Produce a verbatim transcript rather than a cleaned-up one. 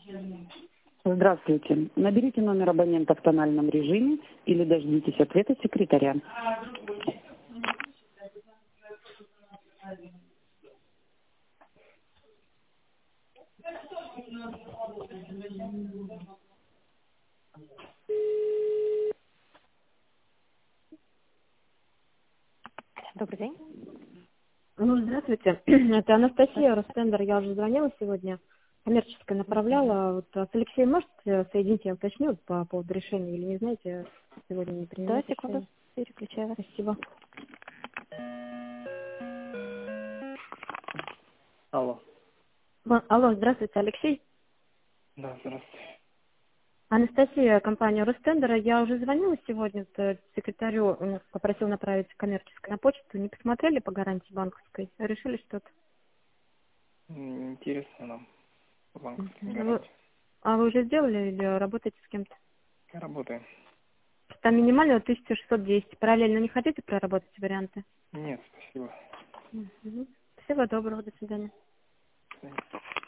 Здравствуйте. Наберите номер абонента в тональном режиме или дождитесь ответа секретаря. Добрый день. Ну, здравствуйте. Это Анастасия Ростендер. Я уже звонила сегодня. Коммерческое направляла. Вот с Алексеем можете соединить, я уточню по поводу решения или не знаете, сегодня не Да, принимать секунду. решение. Переключаю вас. Спасибо. Алло. Ва- Алло, здравствуйте, Алексей. Да, здравствуйте. Анастасия, компания Ростендера. Я уже звонила сегодня вот, э, секретарю, он попросил направить коммерческое на почту. Не посмотрели по гарантии банковской? Решили что-то? М, Интересно нам по банковской Мгм. Вы- гарантии. А вы уже сделали или работаете с кем-то? Работаем. Там минимально тысяча шестьсот десять. Параллельно не хотите проработать варианты? Нет, спасибо. Мгм. Всего доброго, до свидания. До свидания.